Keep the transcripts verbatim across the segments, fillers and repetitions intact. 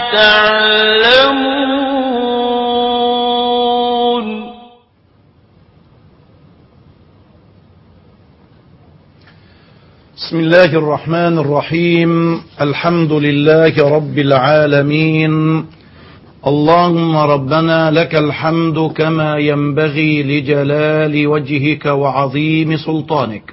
تعلمون. بسم الله الرحمن الرحيم. الحمد لله رب العالمين. اللهم ربنا لك الحمد كما ينبغي لجلال وجهك وعظيم سلطانك،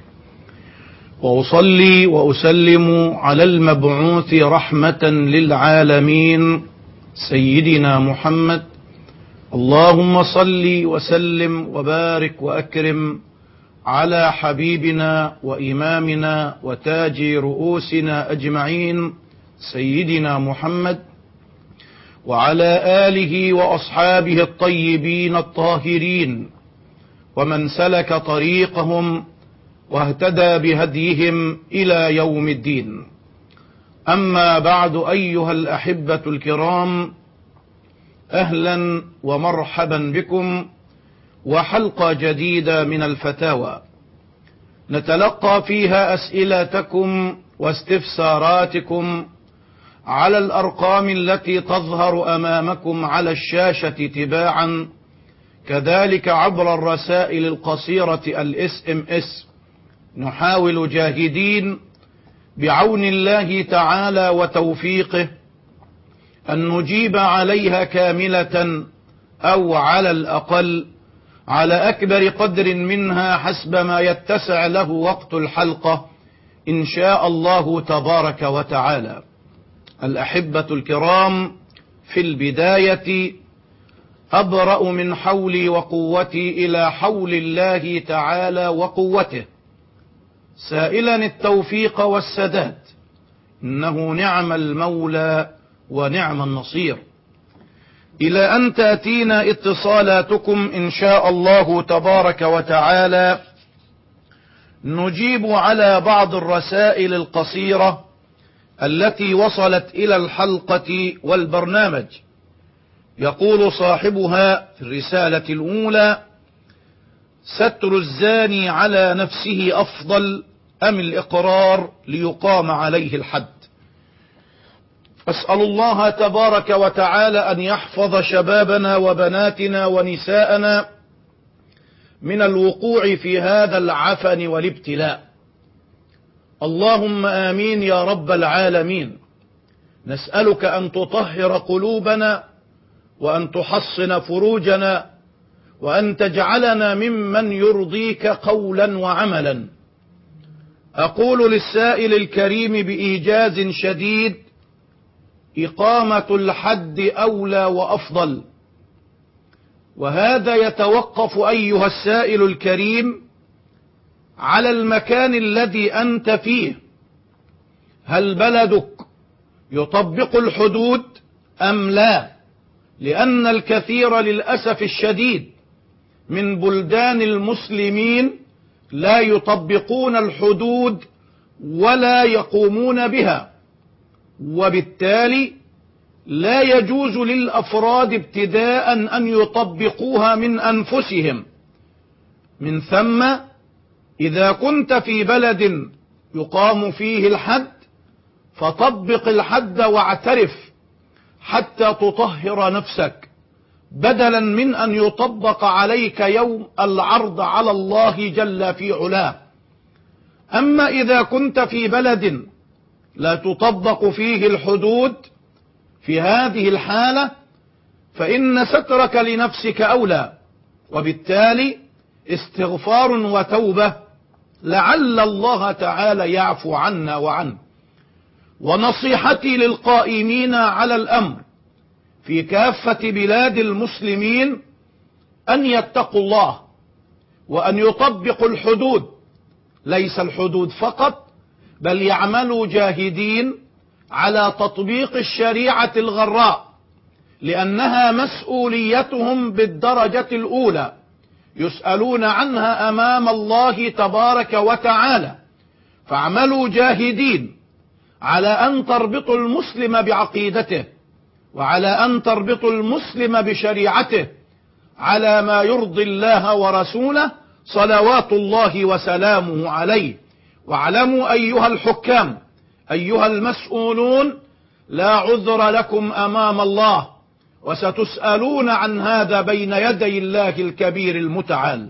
وأصلي وأسلم على المبعوث رحمة للعالمين سيدنا محمد. اللهم صل وسلم وبارك وأكرم على حبيبنا وإمامنا وتاج رؤوسنا أجمعين سيدنا محمد، وعلى آله وأصحابه الطيبين الطاهرين، ومن سلك طريقهم واهتدى بهديهم إلى يوم الدين. أما بعد، أيها الأحبة الكرام، أهلا ومرحبا بكم وحلقة جديدة من الفتاوى نتلقى فيها أسئلتكم واستفساراتكم على الأرقام التي تظهر أمامكم على الشاشة تباعا، كذلك عبر الرسائل القصيرة الاس ام اس. نحاول جاهدين بعون الله تعالى وتوفيقه أن نجيب عليها كاملة أو على الأقل على أكبر قدر منها حسب ما يتسع له وقت الحلقة إن شاء الله تبارك وتعالى. الأحبة الكرام، في البداية أبرأ من حولي وقوتي إلى حول الله تعالى وقوته، سائلا التوفيق والسداد، إنه نعم المولى ونعم النصير. إلى أن تأتينا اتصالاتكم إن شاء الله تبارك وتعالى نجيب على بعض الرسائل القصيرة التي وصلت إلى الحلقة والبرنامج. يقول صاحبها في الرسالة الأولى: ستر الزاني على نفسه أفضل أم الإقرار ليقام عليه الحد؟ أسأل الله تبارك وتعالى أن يحفظ شبابنا وبناتنا ونساءنا من الوقوع في هذا العفن والابتلاء. اللهم آمين يا رب العالمين. نسألك أن تطهر قلوبنا، وأن تحصن فروجنا، وأن تجعلنا ممن يرضيك قولا وعملا. أقول للسائل الكريم بإيجاز شديد: إقامة الحد أولى وأفضل، وهذا يتوقف أيها السائل الكريم على المكان الذي أنت فيه. هل بلدك يطبق الحدود أم لا؟ لأن الكثير للأسف الشديد من بلدان المسلمين لا يطبقون الحدود ولا يقومون بها، وبالتالي لا يجوز للأفراد ابتداء أن يطبقوها من أنفسهم. من ثم إذا كنت في بلد يقام فيه الحد فطبق الحد واعترف حتى تطهر نفسك، بدلا من أن يطبق عليك يوم العرض على الله جل في علاه. أما إذا كنت في بلد لا تطبق فيه الحدود، في هذه الحالة فإن سترك لنفسك أولى، وبالتالي استغفار وتوبة لعل الله تعالى يعفو عنا وعنه. ونصيحتي للقائمين على الأمر في كافة بلاد المسلمين أن يتقوا الله وأن يطبقوا الحدود، ليس الحدود فقط، بل يعملوا جاهدين على تطبيق الشريعة الغراء، لأنها مسؤوليتهم بالدرجة الأولى، يسألون عنها أمام الله تبارك وتعالى. فاعملوا جاهدين على أن تربطوا المسلم بعقيدته، وعلى أن تربطوا المسلم بشريعته على ما يرضي الله ورسوله صلوات الله وسلامه عليه. واعلموا أيها الحكام، أيها المسؤولون، لا عذر لكم أمام الله، وستسألون عن هذا بين يدي الله الكبير المتعال.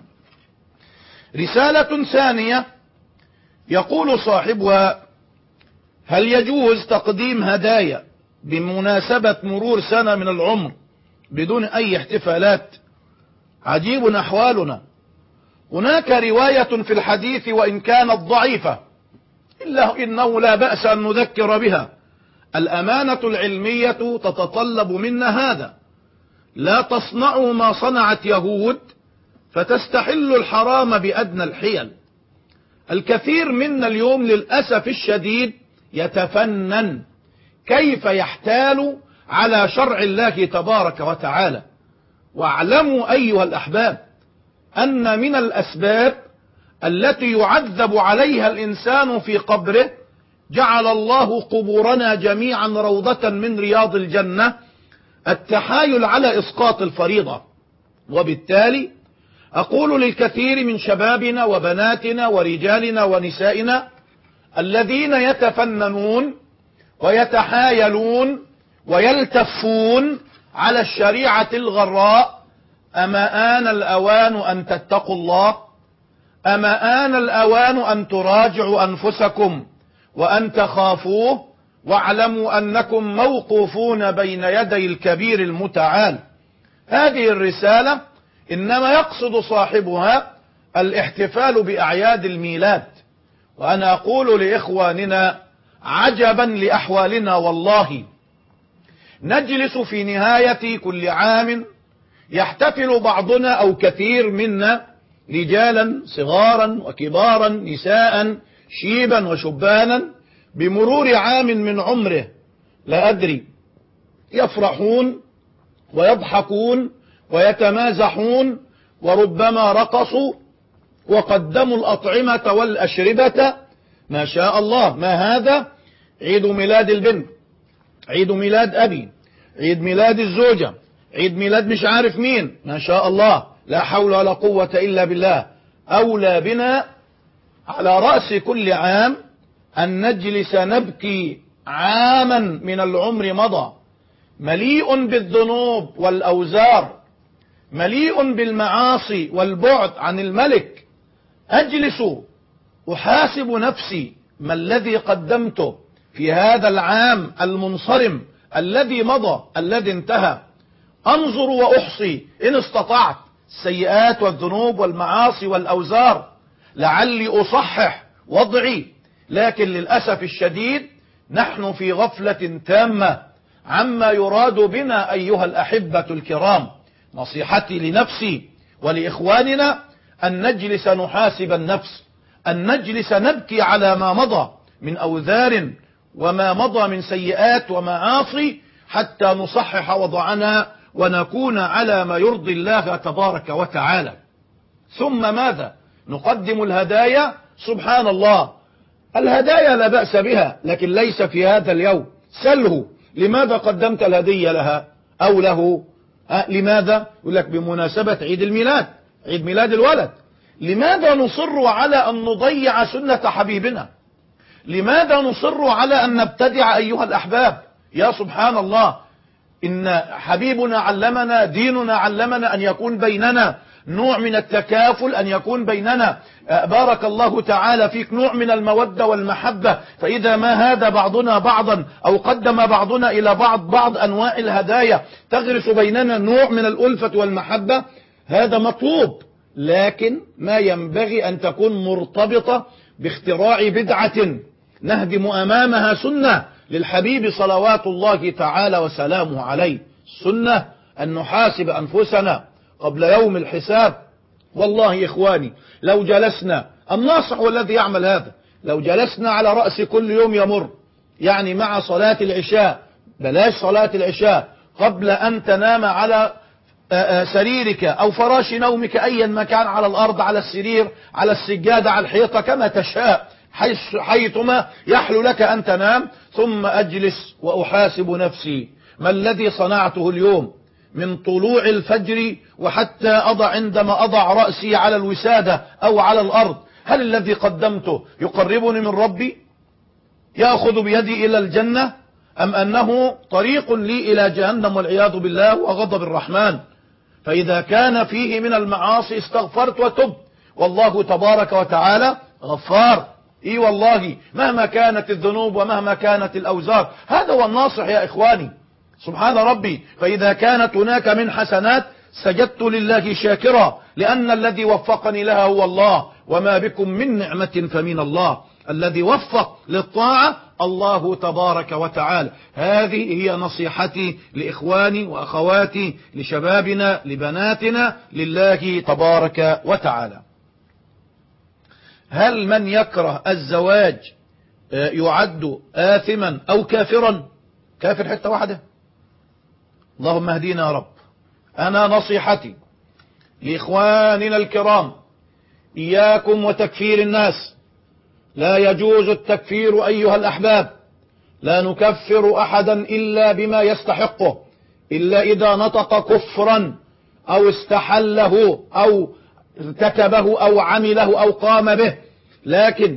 رسالة ثانية يقول صاحبها: هل يجوز تقديم هدايا بمناسبة مرور سنة من العمر بدون أي احتفالات؟ عجيب أحوالنا. هناك رواية في الحديث وإن كانت ضعيفة إلا إنه لا بأس أن نذكر بها. الأمانة العلمية تتطلب منا هذا: لا تصنعوا ما صنعت يهود فتستحلوا الحرام بأدنى الحيل. الكثير منا اليوم للأسف الشديد يتفنن كيف يحتال على شرع الله تبارك وتعالى. واعلموا أيها الأحباب أن من الأسباب التي يعذب عليها الإنسان في قبره جعل الله قبورنا جميعا روضة من رياض الجنة التحايل على إسقاط الفريضة. وبالتالي أقول للكثير من شبابنا وبناتنا ورجالنا ونسائنا الذين يتفننون ويتحايلون ويلتفون على الشريعة الغراء: أما آن الأوان أن تتقوا الله؟ أما آن الأوان أن تراجعوا أنفسكم وأن تخافوه؟ واعلموا أنكم موقوفون بين يدي الكبير المتعال. هذه الرسالة إنما يقصد صاحبها الاحتفال بأعياد الميلاد. وأنا أقول لإخواننا: عجبا لأحوالنا والله. نجلس في نهاية كل عام يحتفل بعضنا أو كثير منا، رجالا صغارا وكبارا، نساء شيبا وشبانا، بمرور عام من عمره. لا أدري، يفرحون ويضحكون ويتمازحون، وربما رقصوا وقدموا الأطعمة والأشربة. ما شاء الله، ما هذا؟ عيد ميلاد البنت، عيد ميلاد أبي، عيد ميلاد الزوجة، عيد ميلاد مش عارف مين. ما شاء الله، لا حول ولا قوة إلا بالله. أولى بنا على رأس كل عام أن نجلس نبكي عاما من العمر مضى، مليء بالذنوب والأوزار، مليء بالمعاصي والبعد عن الملك. أجلس أحاسب نفسي: ما الذي قدمته في هذا العام المنصرم الذي مضى الذي انتهى؟ أنظر وأحصي إن استطعت السيئات والذنوب والمعاصي والأوزار لعلي أصحح وضعي. لكن للأسف الشديد نحن في غفلة تامة عما يراد بنا أيها الأحبة الكرام. نصيحتي لنفسي ولإخواننا أن نجلس نحاسب النفس، أن نجلس نبكي على ما مضى من أوزار وما مضى من سيئات ومعاصي، حتى نصحح وضعنا ونكون على ما يرضي الله تبارك وتعالى. ثم ماذا؟ نقدم الهدايا. سبحان الله، الهدايا لا بأس بها، لكن ليس في هذا اليوم. سله: لماذا قدمت الهدية لها أو له؟ أه لماذا؟ يقول لك بمناسبة عيد الميلاد، عيد ميلاد الولد. لماذا نصر على أن نضيع سنة حبيبنا؟ لماذا نصر على أن نبتدع أيها الأحباب؟ يا سبحان الله، إن حبيبنا علمنا، ديننا علمنا أن يكون بيننا نوع من التكافل، أن يكون بيننا بارك الله تعالى فيك نوع من المودة والمحبة. فإذا ما هذا بعضنا بعضا أو قدم بعضنا إلى بعض بعض أنواع الهدايا تغرس بيننا نوع من الألفة والمحبة، هذا مطلوب. لكن ما ينبغي أن تكون مرتبطة باختراع بدعة نهدم أمامها سنة للحبيب صلوات الله تعالى وسلامه عليه. السنة أن نحاسب أنفسنا قبل يوم الحساب. والله إخواني، لو جلسنا، الناصح والذي يعمل هذا، لو جلسنا على رأس كل يوم يمر، يعني مع صلاة العشاء، بلاش صلاة العشاء، قبل أن تنام على سريرك أو فراش نومك أيا ما كان، على الأرض، على السرير، على السجادة، على الحيطة، كما تشاء، حيثما يحلو لك أن تنام. ثم أجلس وأحاسب نفسي: ما الذي صنعته اليوم من طلوع الفجر وحتى أضع عندما أضع رأسي على الوسادة أو على الأرض؟ هل الذي قدمته يقربني من ربي، يأخذ بيدي إلى الجنة، أم أنه طريق لي إلى جهنم والعياذ بالله وغضب الرحمن؟ فإذا كان فيه من المعاصي استغفرت وتبت، والله تبارك وتعالى غفار. إي والله مهما كانت الذنوب ومهما كانت الأوزار، هذا هو الناصح يا إخواني. سبحان ربي. فإذا كانت هناك من حسنات سجدت لله شاكرا، لأن الذي وفقني لها هو الله، وما بكم من نعمة فمن الله. الذي وفق للطاعة الله تبارك وتعالى. هذه هي نصيحتي لإخواني وأخواتي، لشبابنا لبناتنا، لله تبارك وتعالى. هل من يكره الزواج يعد آثما أو كافرا؟ كافر حتى واحدة؟ اللهم اهدينا يا رب. أنا نصيحتي لإخواننا الكرام إياكم وتكفير الناس. لا يجوز التكفير أيها الأحباب. لا نكفر أحدا إلا بما يستحقه، إلا إذا نطق كفرا أو استحله أو ارتكبه أو عمله أو قام به. لكن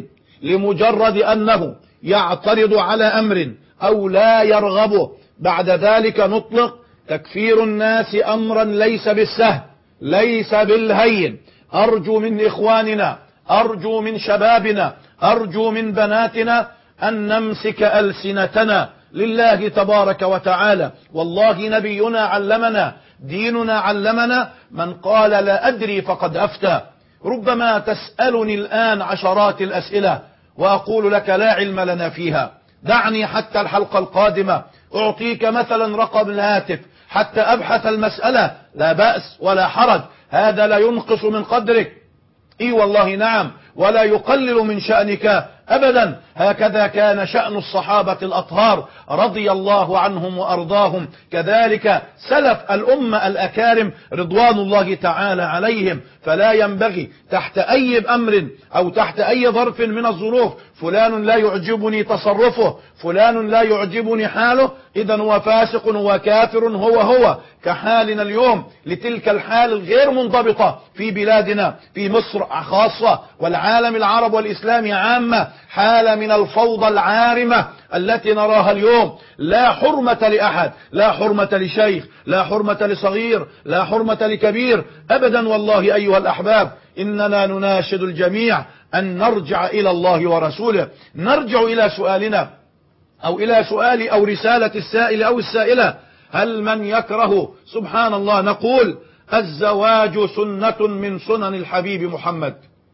لمجرد أنه يعترض على أمر أو لا يرغبه بعد ذلك نطلق. تكفير الناس أمرا ليس بالسهل، ليس بالهين. أرجو من إخواننا، أرجو من شبابنا، أرجو من بناتنا أن نمسك ألسنتنا لله تبارك وتعالى. والله نبينا علمنا، ديننا علمنا، من قال لا أدري فقد أفتى. ربما تسألني الآن عشرات الأسئلة وأقول لك لا علم لنا فيها. دعني حتى الحلقة القادمة أعطيك مثلا رقم الهاتف حتى أبحث المسألة، لا بأس ولا حرج. هذا لا ينقص من قدرك، اي والله نعم، ولا يقلل من شأنك أبدا. هكذا كان شأن الصحابة الأطهار رضي الله عنهم وأرضاهم، كذلك سلف الأمة الأكارم رضوان الله تعالى عليهم. فلا ينبغي تحت أي أمر أو تحت أي ظرف من الظروف فلان لا يعجبني تصرفه، فلان لا يعجبني حاله، إذا هو فاسق وكافر هو هو، كحالنا اليوم لتلك الحال الغير منضبطة في بلادنا، في مصر خاصة والعالم العرب والإسلامي عامة، حالة من الفوضى العارمة التي نراها اليوم. لا حرمة لأحد، لا حرمة لشيخ، لا حرمة لصغير، لا حرمة لكبير أبدا. والله أيها الأحباب إننا نناشد الجميع أن نرجع إلى الله ورسوله. نرجع إلى سؤالنا أو إلى سؤال أو رسالة السائل أو السائلة: هل من يكره؟ سبحان الله، نقول الزواج سنة من سنن الحبيب محمد.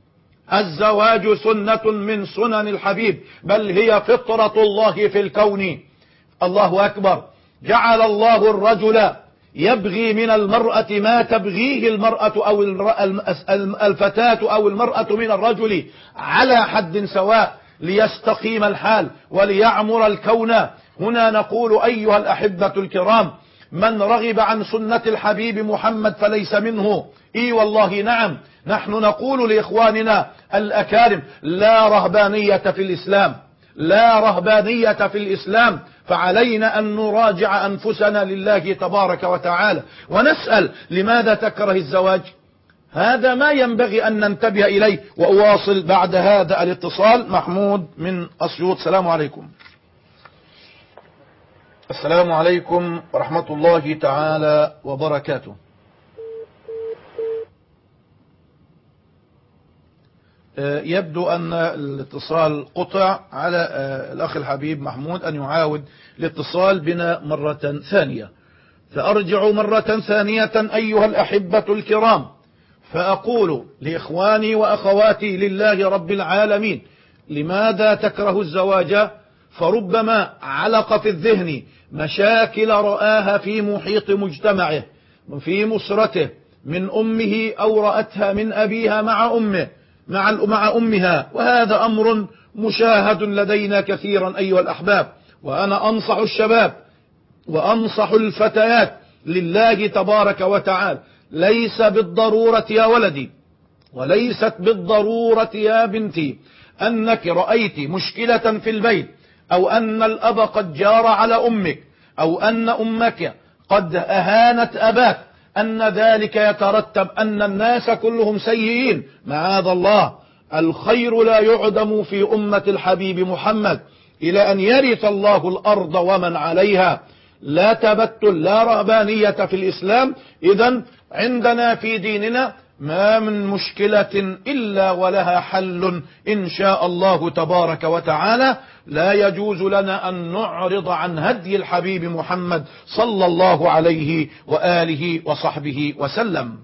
الزواج سنة من سنن الحبيب، بل هي فطرة الله في الكون. الله أكبر. جعل الله الرجل يبغي من المرأة ما تبغيه المرأة أو الفتاة أو المرأة من الرجل على حد سواء، ليستقيم الحال وليعمر الكون. هنا نقول أيها الأحبة الكرام: من رغب عن سنة الحبيب محمد فليس منه. اي والله نعم. نحن نقول لإخواننا الأكارم: لا رهبانية في الإسلام، لا رهبانية في الإسلام. فعلينا أن نراجع أنفسنا لله تبارك وتعالى ونسأل: لماذا تكره الزواج؟ هذا ما ينبغي أن ننتبه إليه. وأواصل بعد هذا الاتصال. محمود من أسيوط. السلام عليكم. السلام عليكم ورحمة الله تعالى وبركاته. يبدو أن الاتصال قطع. على الأخ الحبيب محمود أن يعاود الاتصال بنا مرة ثانية. فأرجع مرة ثانية أيها الأحبة الكرام، فأقول لإخواني وأخواتي لله رب العالمين: لماذا تكره الزواج؟ فربما علق في الذهن مشاكل رآها في محيط مجتمعه، في أسرته، من أمه أو رأتها من أبيها مع أمه مع مع أمها، وهذا أمر مشاهد لدينا كثيرا أيها الأحباب. وأنا أنصح الشباب وأنصح الفتيات لله تبارك وتعالى: ليس بالضرورة يا ولدي، وليست بالضرورة يا بنتي، أنك رأيت مشكلة في البيت، أو أن الأب قد جار على أمك، أو أن أمك قد أهانت أباك، أن ذلك يترتب أن الناس كلهم سيئين. معاذ الله. الخير لا يعدم في أمة الحبيب محمد. إلى أن يرث الله الأرض ومن عليها، لا تبتل لا رهبانية في الإسلام. إذن عندنا في ديننا ما من مشكلة إلا ولها حل إن شاء الله تبارك وتعالى. لا يجوز لنا أن نعرض عن هدي الحبيب محمد صلى الله عليه وآله وصحبه وسلم.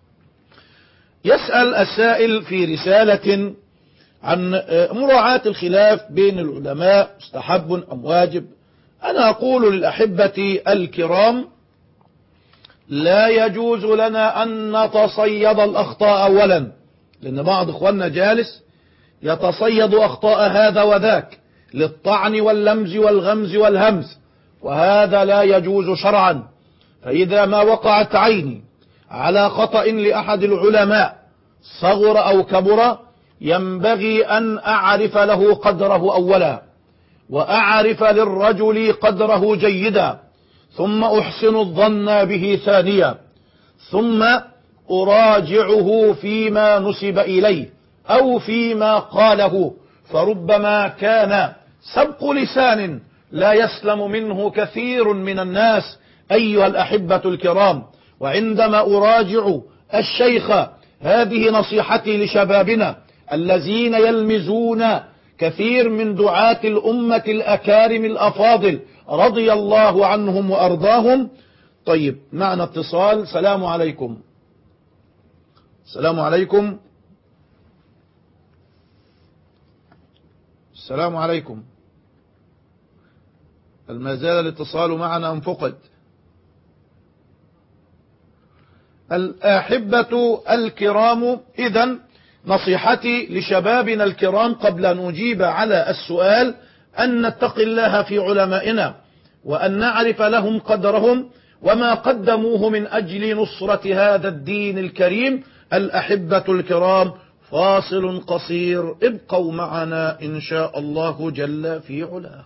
يسأل السائل في رسالة عن مراعاة الخلاف بين العلماء مستحب أم واجب. أنا أقول للأحبة الكرام لا يجوز لنا أن نتصيد الأخطاء أولا، لأن بعض إخواننا جالس يتصيد أخطاء هذا وذاك للطعن واللمز والغمز والهمز، وهذا لا يجوز شرعا. فإذا ما وقعت عيني على خطأ لأحد العلماء صغر أو كبر ينبغي أن أعرف له قدره أولا، وأعرف للرجل قدره جيدا، ثم أحسن الظن به ثانيا، ثم أراجعه فيما نسب إليه أو فيما قاله، فربما كان سبق لسان لا يسلم منه كثير من الناس أيها الأحبة الكرام. وعندما أراجع الشيخ، هذه نصيحتي لشبابنا الذين يلمزون كثير من دعاة الأمة الأكارم الأفاضل رضي الله عنهم وأرضاهم. طيب، معنا اتصال. سلام عليكم. السلام عليكم. السلام عليكم. ما زال الاتصال معنا أم فقد؟ الأحبة الكرام، إذن نصيحتي لشبابنا الكرام قبل أن أجيب على السؤال أن نتقي الله في علمائنا، وأن نعرف لهم قدرهم وما قدموه من أجل نصرة هذا الدين الكريم. الأحبة الكرام، فاصل قصير، ابقوا معنا إن شاء الله جل في علاه.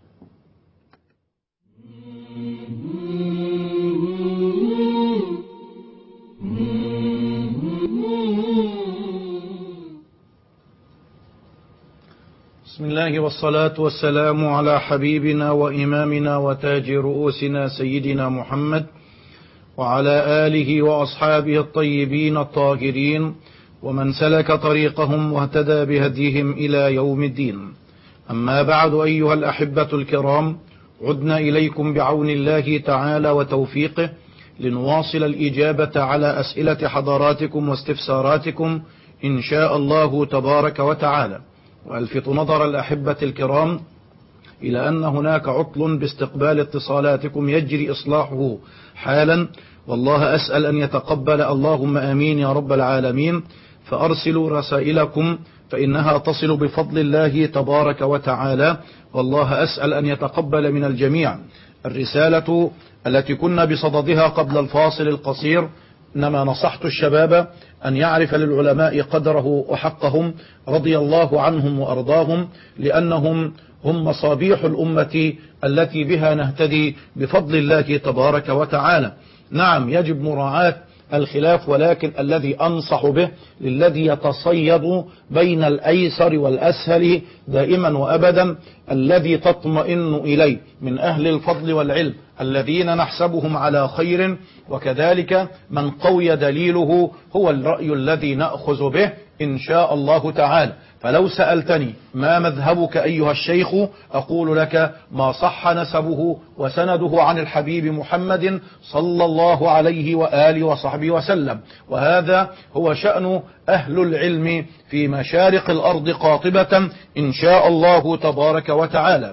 بسم الله والصلاة والسلام على حبيبنا وإمامنا وتاج رؤوسنا سيدنا محمد وعلى آله وأصحابه الطيبين الطاهرين ومن سلك طريقهم واهتدى بهديهم إلى يوم الدين. أما بعد، أيها الأحبة الكرام، عدنا إليكم بعون الله تعالى وتوفيقه لنواصل الإجابة على أسئلة حضراتكم واستفساراتكم إن شاء الله تبارك وتعالى. وألفت نظر الأحبة الكرام إلى أن هناك عطل باستقبال اتصالاتكم يجري إصلاحه حالا، والله أسأل أن يتقبل، اللهم آمين يا رب العالمين. فأرسلوا رسائلكم فإنها تصل بفضل الله تبارك وتعالى، والله أسأل أن يتقبل من الجميع. الرسالة التي كنا بصددها قبل الفاصل القصير، إنما نصحت الشباب أن يعرف للعلماء قدره وحقهم رضي الله عنهم وأرضاهم، لأنهم هم مصابيح الأمة التي بها نهتدي بفضل الله تبارك وتعالى. نعم، يجب مراعاة الخلاف، ولكن الذي أنصح به للذي يتصيد بين الأيسر والأسهل دائما وأبدا، الذي تطمئن إليه من أهل الفضل والعلم الذين نحسبهم على خير، وكذلك من قوي دليله هو الرأي الذي نأخذ به إن شاء الله تعالى. فلو سألتني ما مذهبك أيها الشيخ، أقول لك ما صح نسبه وسنده عن الحبيب محمد صلى الله عليه وآله وصحبه وسلم، وهذا هو شأن أهل العلم في مشارق الأرض قاطبة إن شاء الله تبارك وتعالى.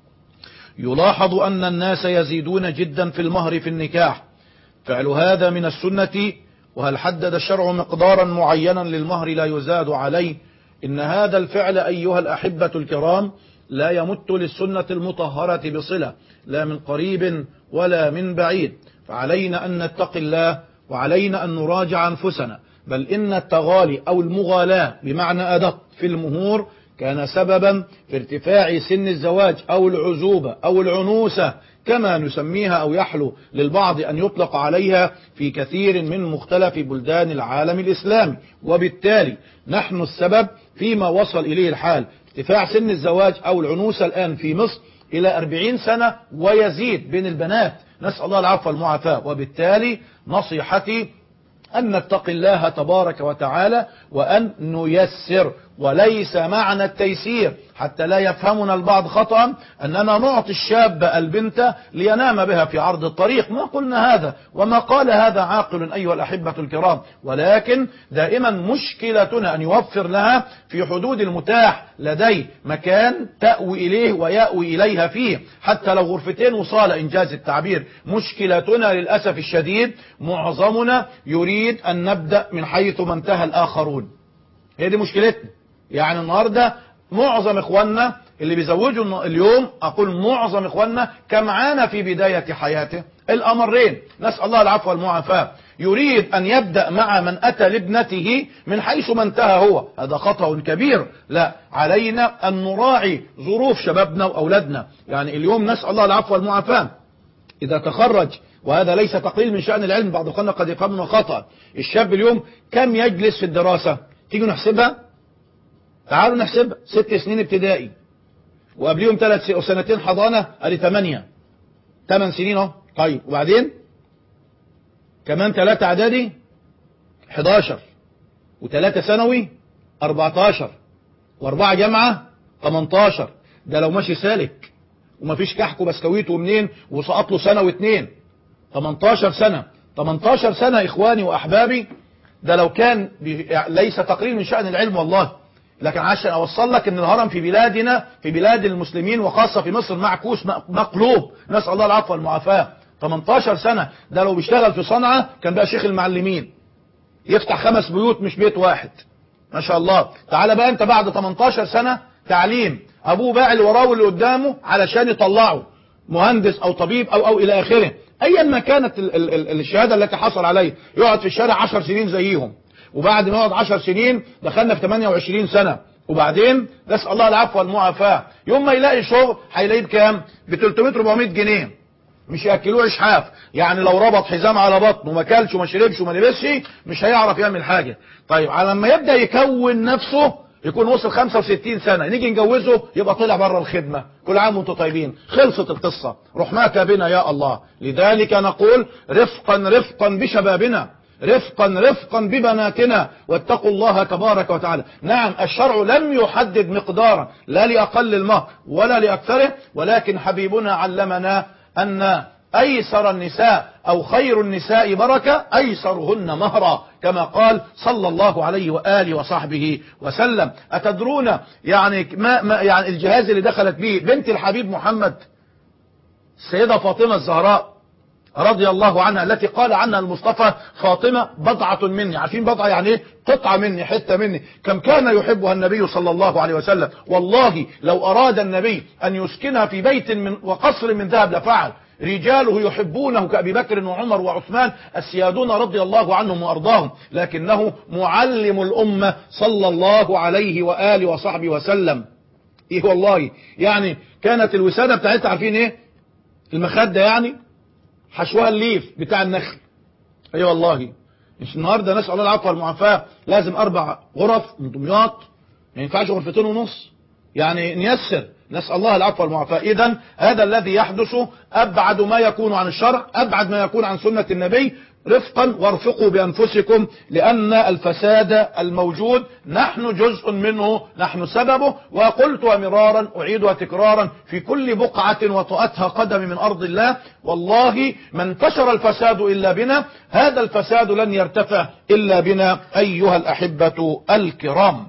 يلاحظ أن الناس يزيدون جدا في المهر في النكاح، فعل هذا من السنة؟ وهل حدد الشرع مقدارا معينا للمهر لا يزاد عليه؟ إن هذا الفعل أيها الأحبة الكرام لا يمت للسنة المطهرة بصلة، لا من قريب ولا من بعيد. فعلينا أن نتقي الله، وعلينا أن نراجع أنفسنا، بل إن التغالي أو المغالاة بمعنى أدق في المهور كان سببا في ارتفاع سن الزواج أو العزوبة أو العنوسة كما نسميها، أو يحلو للبعض أن يطلق عليها في كثير من مختلف بلدان العالم الإسلامي. وبالتالي نحن السبب فيما وصل إليه الحال ارتفاع سن الزواج أو العنوسة الآن في مصر إلى أربعين سنة ويزيد بين البنات، نسأل الله العفو والمعافاة. وبالتالي نصيحتي أن نتقي الله تبارك وتعالى وأن نيسر، وليس معنى التيسير حتى لا يفهمنا البعض خطأ أننا نعطي الشاب البنت لينام بها في عرض الطريق، ما قلنا هذا وما قال هذا عاقل أيها الأحبة الكرام، ولكن دائما مشكلتنا أن يوفر لها في حدود المتاح لدي مكان تأوي إليه ويأوي إليها فيه، حتى لو غرفتين وصال إنجاز التعبير. مشكلتنا للأسف الشديد معظمنا يريد أن نبدأ من حيث ما انتهى الآخرون، هي دي مشكلتنا. يعني النهاردة معظم إخواننا اللي بيزوجوا اليوم، أقول معظم إخواننا كم عانى في بداية حياته الأمرين، نسأل الله العفو والمعافاة. يريد أن يبدأ مع من أتى لابنته من حيث ما انتهى هو، هذا خطأ كبير. لا، علينا أن نراعي ظروف شبابنا وأولادنا. يعني اليوم نسأل الله العفو والمعافاة إذا تخرج، وهذا ليس تقليل من شأن العلم، بعض القناة قد يفهمنا خطأ، الشاب اليوم كم يجلس في الدراسة؟ تيجوا نحسبها، تعالوا نحسبها. ست سنين ابتدائي وقبليهم ثلاث سنتين حضانة، ادي ثمانية، ثمان سنين اهو. طيب وبعدين كمان ثلاثة اعدادي حداشر، وثلاثة ثانوي أربعتاشر، واربعة جامعة تمنتاشر. ده لو ماشي سالك ومفيش كحك وبسكويت ومنين وسقط له سنة واتنين، تمنتاشر سنة. تمنتاشر سنة إخواني وأحبابي، ده لو كان ليس تقليل من شأن العلم والله، لكن عشان أوصل لك أن الهرم في بلادنا، في بلاد المسلمين وخاصة في مصر، معكوس مقلوب، نسأل الله العفو والمعافاة. تمنتاشر سنة، ده لو بيشتغل في صنعاء كان بقى شيخ المعلمين، يفتح خمس بيوت مش بيت واحد، ما شاء الله. تعال بقى أنت بعد تمنتاشر سنة تعليم، أبوه باع اللي وراه واللي قدامه علشان يطلعه مهندس أو طبيب أو أو إلى آخره، أيا ما كانت ال ال ال الشهادة التي حصل عليه، يقعد في الشارع عشر سنين زيهم، وبعد ما يقعد عشر سنين دخلنا في ثمانية وعشرين سنة، وبعدين نسأل الله العفو والمعافاة يوم ما يلاقي شغل هيلاقيه بكام؟ ب ثلاثمية أربعمية جنيه، مش ياكلوه اشحاف. يعني لو ربط حزام على بطنه وما كلش وما شربش وما لبسش مش هيعرف يعمل حاجة. طيب على لما يبدأ يكون نفسه يكون وصل خمسة وستين سنة، نيجي نجوزه يبقى طلع بره الخدمة. كل عام وانتم طيبين، خلصت القصة، رحماك بنا يا الله. لذلك نقول رفقا رفقا بشبابنا، رفقا رفقا ببناتنا، واتقوا الله تبارك وتعالى. نعم الشرع لم يحدد مقدارا، لا لأقل المهر ولا لأكثره، ولكن حبيبنا علمنا أن أيسر النساء أو خير النساء بركة أيسرهن مهرا، كما قال صلى الله عليه وآله وصحبه وسلم. أتدرون يعني ما, ما يعني الجهاز اللي دخلت به بنت الحبيب محمد السيدة فاطمة الزهراء رضي الله عنها، التي قال عنها المصطفى فاطمة بضعة مني. عارفين بضعة يعني ايه؟ قطعة مني، حتة مني. كم كان يحبها النبي صلى الله عليه وسلم، والله لو أراد النبي أن يسكنها في بيت من وقصر من ذهب لفعل. رجاله يحبونه كأبي بكر وعمر وعثمان السيادون رضي الله عنهم وأرضاهم، لكنه معلم الأمة صلى الله عليه وآله وصحبه وسلم. ايه والله، يعني كانت الوسادة بتاعتها عارفين ايه؟ المخدة يعني حشوها الليف بتاع النخل. اي أيوة والله. مش النهارده نسأل الله العفو والمعافاة لازم اربع غرف من دمياط، ما ينفعش غرفتين ونص، يعني نيسر، نسأل الله العفو والمعافاة. اذا هذا الذي يحدث ابعد ما يكون عن الشرع، ابعد ما يكون عن سنة النبي. رفقا وارفقوا بأنفسكم، لأن الفساد الموجود نحن جزء منه، نحن سببه. وقلت مرارا أعيدها تكرارا في كل بقعة وطأتها قدم من أرض الله، والله ما انتشر الفساد إلا بنا، هذا الفساد لن يرتفع إلا بنا أيها الأحبة الكرام.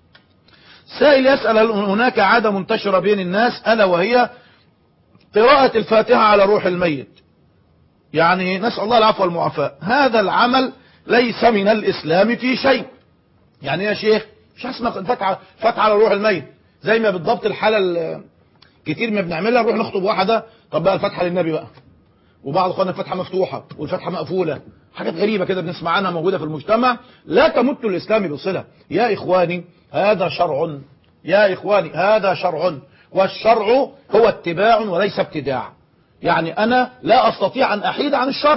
سائل يسأل هل هناك عادة منتشرة بين الناس ألا وهي قراءة الفاتحة على روح الميت؟ يعني نسأل الله العفو والمعافاة. هذا العمل ليس من الإسلام في شيء. يعني يا شيخ مش اسمك فتحة فتحة على روح الميت، زي ما بالضبط الحالة كتير ما بنعملها، نروح نخطب واحدة، طب بقى الفتحة للنبي بقى، وبعض اخواننا الفتحة مفتوحة والفتحة مقفولة، حاجات غريبة كده بنسمع عنها موجودة في المجتمع، لا تمت الإسلام بصلة. يا إخواني هذا شرع، يا إخواني هذا شرع، والشرع هو اتباع وليس ابتداع. يعني أنا لا أستطيع أن أحيد عن الشرع،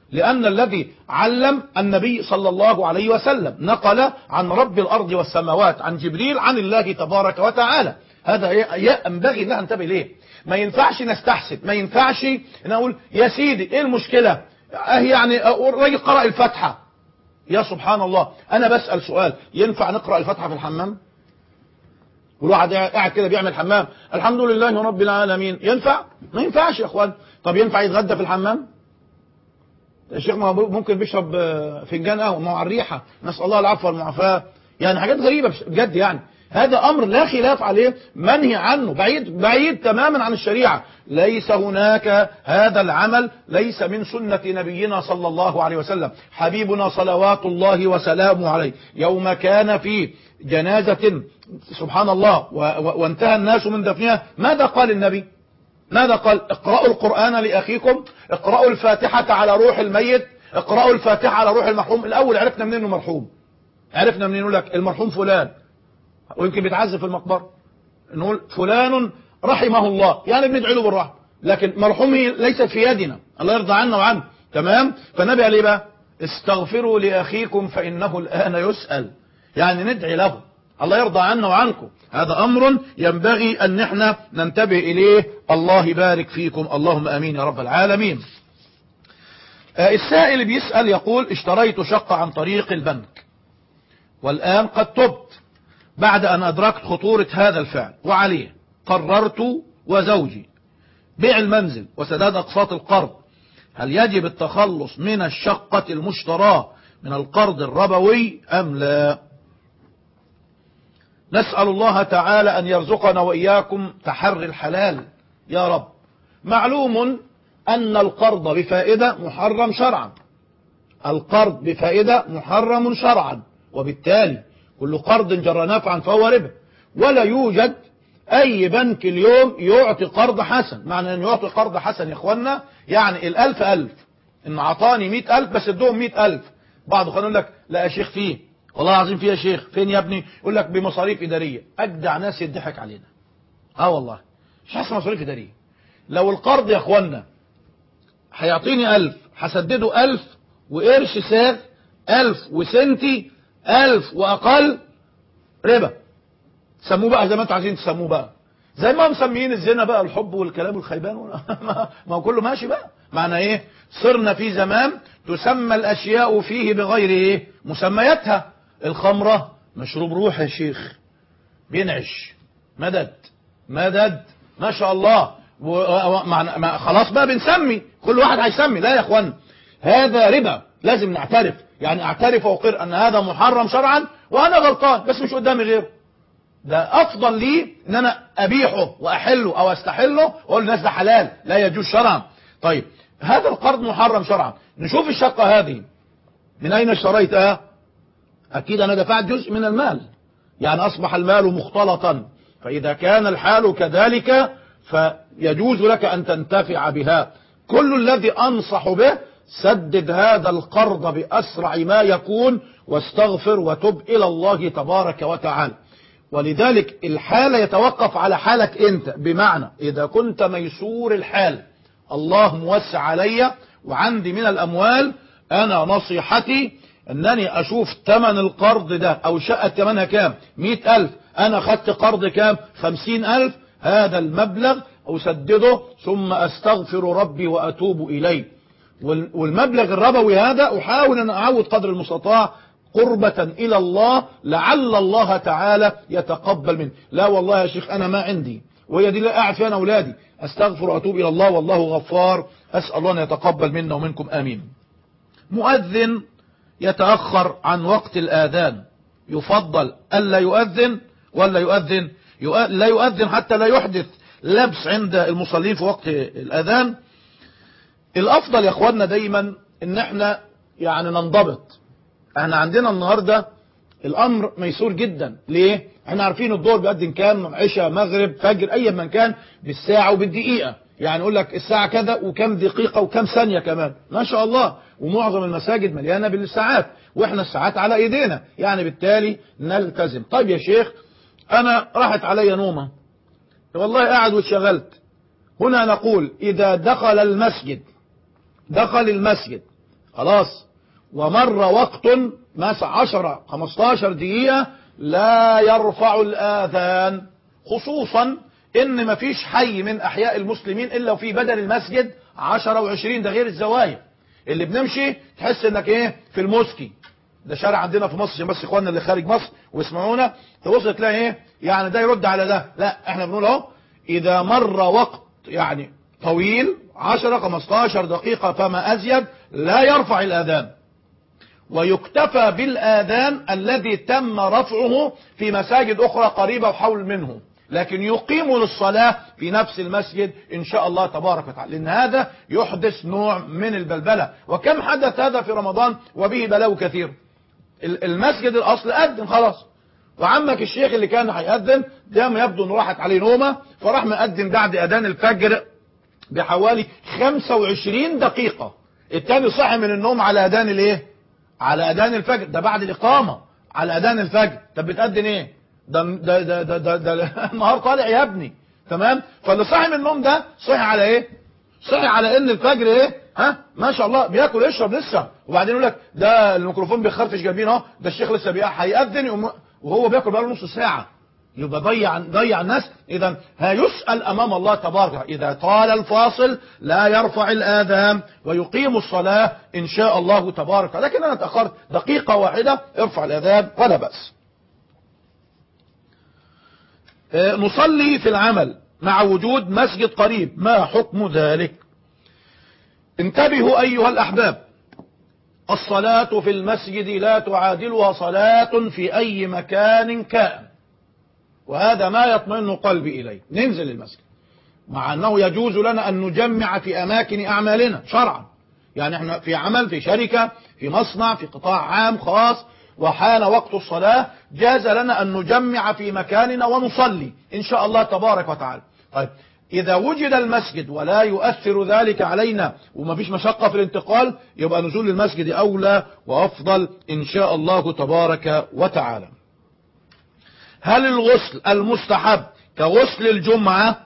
لأن الذي علم النبي صلى الله عليه وسلم، نقل عن رب الأرض والسماوات، عن جبريل، عن الله تبارك وتعالى. هذا ينبغي أن ننتبه ليه. ما ينفعش نستحسن، ما ينفعش نقول يا سيدي ايه المشكلة، يعني الراجل قرأ الفاتحة. يا سبحان الله، أنا بسأل سؤال، ينفع نقرأ الفاتحة في الحمام؟ والواحد قاعد كده بيعمل حمام الحمد لله رب العالمين، ينفع؟ ما ينفعش يا اخوان. طب ينفع يتغدى في الحمام؟ الشيخ ممكن بيشرب فنجان قهوه مع الريحه، نسال الله العفو والمعافاه. يعني حاجات غريبه بجد. يعني هذا امر لا خلاف عليه، منهي عنه، بعيد بعيد تماما عن الشريعه. ليس هناك هذا العمل، ليس من سنه نبينا صلى الله عليه وسلم. حبيبنا صلوات الله وسلامه عليه يوم كان في جنازه سبحان الله وانتهى الناس من دفنها، ماذا قال النبي؟ ماذا قال؟ اقرأوا القرآن لأخيكم، اقرأوا الفاتحة على روح الميت، اقرأوا الفاتحة على روح المرحوم. الأول عرفنا منين انه مرحوم؟ عرفنا منين؟ نقول لك المرحوم فلان، ويمكن بيتعذب في المقبرة، نقول فلان رحمه الله، يعني بندعي له بالرحمة، لكن مرحومه ليست في يدنا، الله يرضى عنا وعنه. تمام؟ فالنبي قال ايه بقى؟ استغفروا لأخيكم فإنه الآن يسأل، يعني ندعي له الله يرضى عنا وعنكم. هذا أمر ينبغي أن احنا ننتبه إليه. الله يبارك فيكم، اللهم أمين يا رب العالمين. آه السائل بيسأل يقول اشتريت شقة عن طريق البنك والآن قد تبت بعد أن أدركت خطورة هذا الفعل، وعليه قررت وزوجي بيع المنزل وسداد أقساط القرض. هل يجب التخلص من الشقة المشتراة من القرض الربوي أم لا؟ نسأل الله تعالى أن يرزقنا وإياكم تحري الحلال يا رب. معلوم أن القرض بفائدة محرم شرعا، القرض بفائدة محرم شرعا، وبالتالي كل قرض جر نفعا فهو ربا. ولا يوجد أي بنك اليوم يعطي قرض حسن. معنى أن يعطي قرض حسن يا إخوانا يعني الألف ألف، إن عطاني مئة ألف بس ادوهم مئة ألف. بعض يقول لك لا يا شيخ فيه، والله العظيم فيه يا شيخ. فين يا ابني؟ يقول لك بمصاريف إدارية. أجدع ناس يضحك علينا. اه والله مش حاسس مصاريف إدارية. لو القرض يا اخوانا هيعطيني ألف هسدده ألف وقرش ساغ، ألف وسنتي، ألف وأقل، ربا. سموه بقى زي ما انتوا عايزين تسموه بقى، زي ما مسميين الزنا بقى الحب والكلام والخيبان ما هو كله ماشي بقى. معنى ايه؟ صرنا في زمان تسمى الأشياء فيه بغير ايه مسمياتها. الخمرة مشروب روح يا شيخ، بينعش، مدد مدد ما شاء الله. خلاص بقى بنسمي، كل واحد هيسمي. لا يا اخوان، هذا ربا، لازم نعترف. يعني اعترف واقر ان هذا محرم شرعا وانا غلطان، بس مش قدامي غيره. ده افضل لي ان انا ابيحه واحله او استحله واقول للناس ده حلال لا يجوز شرعا. طيب هذا القرض محرم شرعا. نشوف الشقة هذه من اين اشتريتها؟ اكيد انا دفعت جزء من المال، يعني اصبح المال مختلطا. فاذا كان الحال كذلك فيجوز لك ان تنتفع بها. كل الذي انصح به سدد هذا القرض باسرع ما يكون واستغفر وتب الى الله تبارك وتعالى. ولذلك الحال يتوقف على حالك انت، بمعنى اذا كنت ميسور الحال، الله موسع علي وعندي من الاموال، انا نصيحتي انني اشوف ثمن القرض ده او شقة ثمنها كام، مئة الف، انا خدت قرض كام، خمسين الف، هذا المبلغ اسدده ثم استغفر ربي واتوب اليه. والمبلغ الربوي هذا احاول ان اعود قدر المستطاع قربة الى الله، لعل الله تعالى يتقبل منه. لا والله يا شيخ انا ما عندي، وهي دي اللي قاعد فيها انا اولادي، استغفر واتوب الى الله والله غفار. اسال الله ان يتقبل منا ومنكم امين. مؤذن يتأخر عن وقت الآذان، يفضل ألا يؤذن ولا يؤذن؟ لا يؤذن حتى لا يحدث لبس عند المصلين في وقت الأذان. الأفضل يا أخواننا دايما إن احنا يعني ننضبط. احنا عندنا النهاردة الأمر ميسور جدا. ليه؟ احنا عارفين الظهر بيأذن كام، عشاء، مغرب، فجر، أي من كان بالساعة وبالدقيقة. يعني يقول لك الساعة كذا وكم دقيقة وكم ثانية كمان، ما شاء الله. ومعظم المساجد مليانة بالساعات، واحنا الساعات على ايدينا، يعني بالتالي نلتزم. طيب يا شيخ انا راحت علي نومة والله قاعد واتشغلت. هنا نقول اذا دخل المسجد دخل المسجد خلاص، ومر وقت مثلا عشرة خمستاشر دقيقة لا يرفع الآذان، خصوصا ان مفيش حي من احياء المسلمين الا وفي بدل المسجد عشرة وعشرين، ده غير الزوايا اللي بنمشي تحس انك ايه في الموسكي. ده شارع عندنا في مصر عشان بس اخواننا اللي خارج مصر واسمعونا، تبص تلاقي ايه يعني ده يرد على ده، لا احنا بنقول اهو اذا مر وقت يعني طويل عشرة خمستاشر دقيقة فما ازيد لا يرفع الاذان، ويكتفى بالاذان الذي تم رفعه في مساجد اخرى قريبة وحول منه، لكن يقيم للصلاة في نفس المسجد ان شاء الله تبارك وتعالى، لان هذا يحدث نوع من البلبلة. وكم حدث هذا في رمضان وبه بلاو كثير. المسجد الاصل اذن خلاص، وعمك الشيخ اللي كان هيأذن ده ما يبدو انه راحت عليه نومه، فراح مأذن بعد اذان الفجر بحوالي خمسة وعشرين دقيقة. التاني صحي من النوم على اذان الايه؟ على اذان الفجر، ده بعد الاقامة على اذان الفجر. طب بتأذن ايه؟ ده ده ده ده, ده, ده النهار طالع يا ابني، تمام؟ فاللي صحي من النوم ده صحي على ايه؟ صحي على ان الفجر ايه؟ ها ما شاء الله بياكل يشرب لسه، وبعدين يقول لك ده الميكروفون بيخرفش جنبين اهو، ده الشيخ لسه بيقع هيأذن وهو بياكل بقاله نص ساعة، يبقى ضيع ضيع الناس. اذا هيسأل امام الله تبارك اذا طال الفاصل لا يرفع الاذان ويقيم الصلاة ان شاء الله تبارك. لكن انا اتأخرت دقيقة واحدة ارفع الاذان ولا بأس. نصلي في العمل مع وجود مسجد قريب، ما حكم ذلك؟ انتبهوا ايها الاحباب، الصلاة في المسجد لا تعادلها صلاة في اي مكان كان، وهذا ما يطمئن قلبي اليه. ننزل المسجد مع انه يجوز لنا ان نجمع في اماكن اعمالنا شرعا، يعني احنا في عمل في شركة في مصنع في قطاع عام خاص وحان وقت الصلاة جاز لنا ان نجمع في مكاننا ونصلي ان شاء الله تبارك وتعالى. طيب اذا وجد المسجد ولا يؤثر ذلك علينا وما فيش مشقة في الانتقال، يبقى نزول المسجد اولى وافضل ان شاء الله تبارك وتعالى. هل الغسل المستحب كغسل الجمعة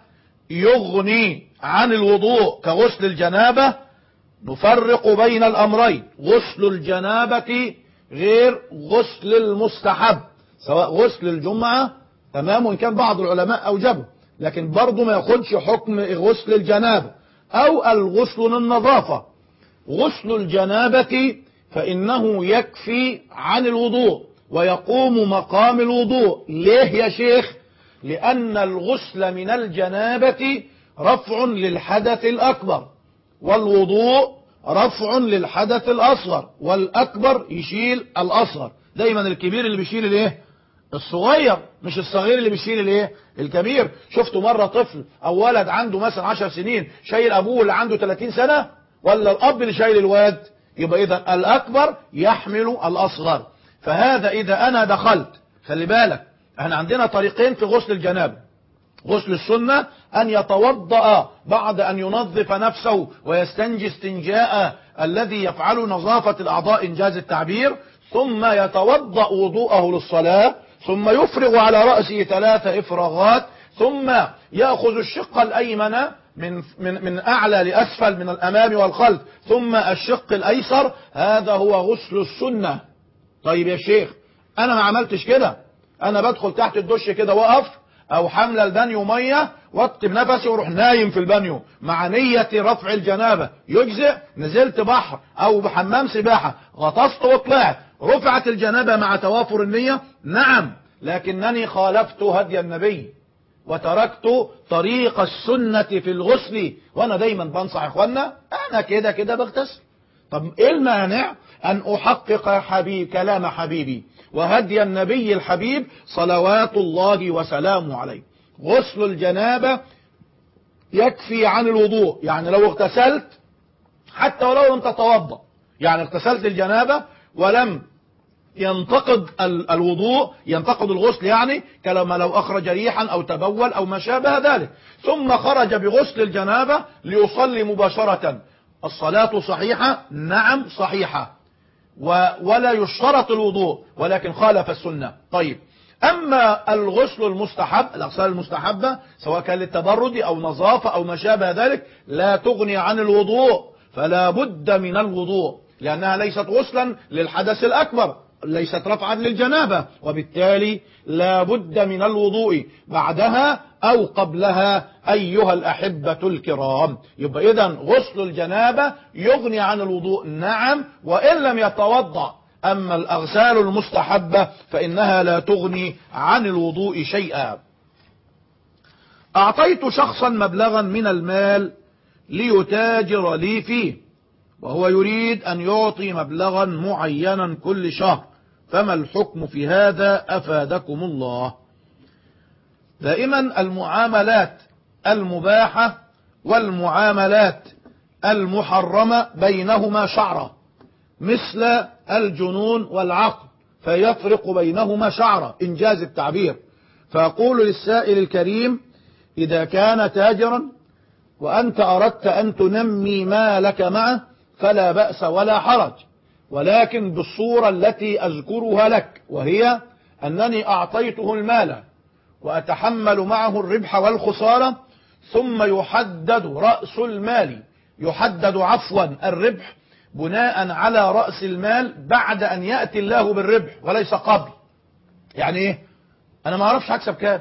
يغني عن الوضوء كغسل الجنابة؟ نفرق بين الامرين، غسل الجنابة غير غسل المستحب، سواء غسل الجمعة تمام، وإن كان بعض العلماء أوجبه لكن برضه ما ياخدش حكم غسل الجنابة أو الغسل للنظافة. غسل الجنابة فإنه يكفي عن الوضوء ويقوم مقام الوضوء. ليه يا شيخ؟ لأن الغسل من الجنابة رفع للحدث الأكبر، والوضوء رفع للحدث الأصغر، والأكبر يشيل الأصغر. دايما الكبير اللي بيشيل الايه؟ الصغير، مش الصغير اللي بيشيل الايه؟ الكبير. شفتوا مرة طفل او ولد عنده مثلا عشر سنين شايل ابوه اللي عنده ثلاثين سنة، ولا الاب اللي شايل الواد؟ يبقى اذا الاكبر يحمل الاصغر. فهذا اذا انا دخلت، خلي بالك احنا عندنا طريقين في غسل الجنابة. غسل السنة أن يتوضأ بعد أن ينظف نفسه ويستنجي استنجاء الذي يفعل نظافة الأعضاء إنجاز التعبير، ثم يتوضأ وضوءه للصلاة، ثم يفرغ على رأسه ثلاث إفراغات، ثم يأخذ الشق الأيمن من, من, من أعلى لأسفل من الأمام والخلف، ثم الشق الأيسر. هذا هو غسل السنة. طيب يا شيخ أنا ما عملتش كده، أنا بدخل تحت الدش كده وقف او حمل البانيو مية واكتب نفسي وروح نايم في البانيو مع نية رفع الجنابة، يجزئ؟ نزلت بحر او بحمام سباحة غطست وطلعت، رفعت الجنابة مع توافر النية؟ نعم، لكنني خالفت هدي النبي وتركت طريق السنة في الغسل. وانا دايما بنصح اخوانا انا كده كده بغتسل. طب ايه المانع ان احقق حبيب كلام حبيبي وهدي النبي الحبيب صلوات الله وسلامه عليه؟ غسل الجنابة يكفي عن الوضوء. يعني لو اغتسلت حتى ولو لم تتوضأ، يعني اغتسلت الجنابة ولم ينتقد الوضوء، ينتقد الغسل، يعني كلما لو أخرج ريحا أو تبول أو ما شابه ذلك، ثم خرج بغسل الجنابة ليصلي مباشرة، الصلاة صحيحة؟ نعم صحيحة، ولا يشترط الوضوء، ولكن خالف السنة. طيب أما الغسل المستحب، الأغسال المستحبة سواء كان للتبرد أو نظافة أو ما شابه ذلك لا تغني عن الوضوء، فلا بد من الوضوء. لأنها ليست غسلا للحدث الأكبر، ليست رفعا للجنابة، وبالتالي لا بد من الوضوء بعدها أو قبلها أيها الأحبة الكرام. يبقى إذن غسل الجنابة يغني عن الوضوء، نعم، وإن لم يتوضأ. أما الأغسال المستحبة فإنها لا تغني عن الوضوء شيئا. أعطيت شخصا مبلغا من المال ليتاجر لي فيه، وهو يريد أن يعطي مبلغا معينا كل شهر، فما الحكم في هذا أفادكم الله؟ دائما المعاملات المباحة والمعاملات المحرمة بينهما شعرة، مثل الجنون والعقل، فيفرق بينهما شعرة إنجاز التعبير. فأقول للسائل الكريم: إذا كان تاجرا وأنت أردت أن تنمي مالك معه فلا بأس ولا حرج، ولكن بالصورة التي أذكرها لك، وهي أنني أعطيته المال وأتحمل معه الربح والخسارة، ثم يحدد رأس المال، يحدد عفوا الربح بناء على رأس المال بعد أن يأتي الله بالربح وليس قبل. يعني إيه؟ أنا ما أعرفش هكسب كام،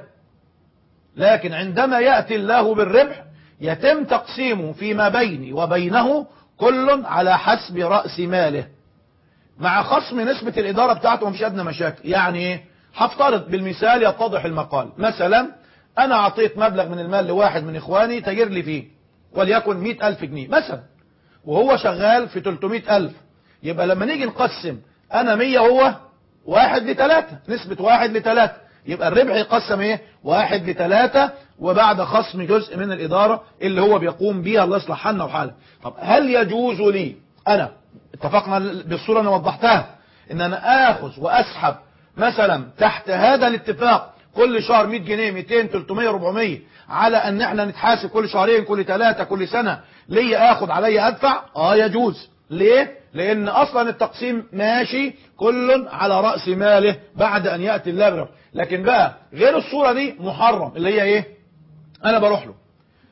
لكن عندما يأتي الله بالربح يتم تقسيمه فيما بيني وبينه كل على حسب رأس ماله، مع خصم نسبة الإدارة بتاعته ومش أدنى مشاكل. يعني إيه؟ هفترض بالمثال يتضح المقال. مثلا أنا أعطيت مبلغ من المال لواحد من إخواني تاجر لي فيه، وليكن مئة ألف جنيه مثلا، وهو شغال في ثلاثمئة ألف. يبقى لما نيجي نقسم أنا مية وهو واحد لثلاثة، نسبة واحد لثلاثة، يبقى الربح يقسم إيه؟ واحد لثلاثة، وبعد خصم جزء من الإدارة اللي هو بيقوم بيها، الله يصلح حالنا وحاله. طب هل يجوز لي أنا، اتفقنا بالصورة أنا وضحتها، إن أنا آخذ وأسحب مثلا تحت هذا الاتفاق كل شهر مئة جنيه، مئتين، ثلاثمئة، أربعمئة، على أن احنا نتحاسب كل شهرين، كل ثلاثة، كل سنة، ليه آخذ علي أدفع؟ آه يجوز. ليه؟ لأن أصلا التقسيم ماشي كل على رأس ماله بعد أن يأتي الله بربح. لكن بقى غير الصورة دي محرم، اللي هي إيه؟ أنا بروح له،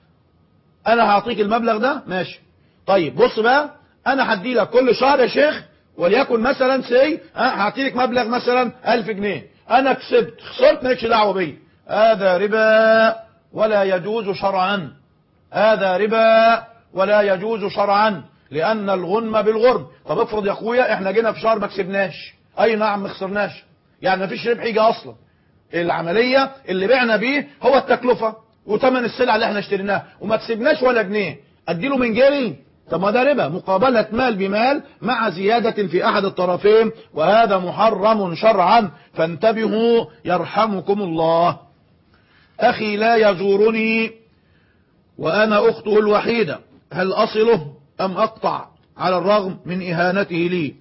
أنا هعطيك المبلغ ده، ماشي، طيب بص بقى، أنا هدي لك كل شهر يا شيخ وليكن مثلا سي هعطي لك مبلغ مثلا ألف جنيه، أنا كسبت خسرت مالكش دعوة بيه، هذا ربا ولا يجوز شرعا، هذا ربا ولا يجوز شرعا، لأن الغنم بالغرم. طب افرض يا أخويا إحنا جينا في شهر ما كسبناش، أي نعم ما خسرناش، يعني ما فيش ربح يجي أصلا، العملية اللي بعنا بيه هو التكلفة وثمن السلعة اللي احنا اشتريناها، وما كسبناش ولا جنيه، أديله من جيري؟ طب ما ده ربا، مقابلة مال بمال مع زيادة في أحد الطرفين، وهذا محرم شرعا، فانتبهوا يرحمكم الله. أخي لا يزورني وأنا أخته الوحيدة، هل أصله أم أقطع على الرغم من إهانته لي؟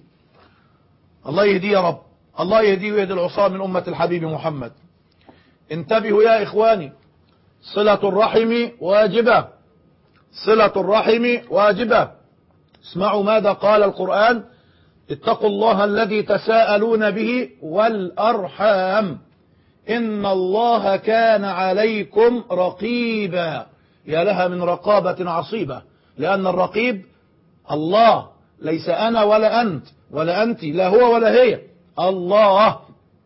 الله يهديه يا رب، الله يهديه ويهدي العصاة من أمة الحبيب محمد. انتبهوا يا إخواني، صلة الرحم واجبة، صلة الرحم واجبة. اسمعوا ماذا قال القرآن: اتقوا الله الذي تساءلون به والأرحام إن الله كان عليكم رقيبا. يا لها من رقابة عصيبة، لأن الرقيب الله، ليس أنا ولا أنت ولا أنت، لا هو ولا هي، الله.